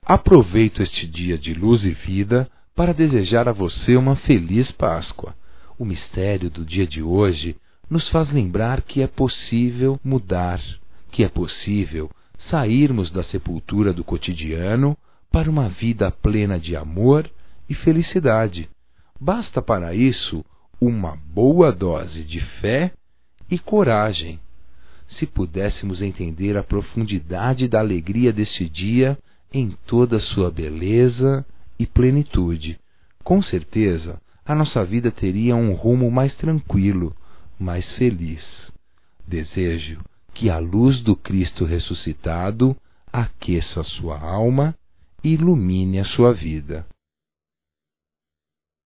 Aproveito este dia de luz e vida para desejar a você uma feliz Páscoa. O mistério do dia de hoje nos faz lembrar que é possível mudar, que é possível sairmos da sepultura do cotidiano para uma vida plena de amor e felicidade. Basta para isso uma boa dose de fé e coragem. Se pudéssemos entender a profundidade da alegria deste dia em toda a sua beleza e plenitude, com certeza a nossa vida teria um rumo mais tranquilo, mais feliz. Desejo que a luz do Cristo ressuscitado aqueça a sua alma e ilumine a sua vida.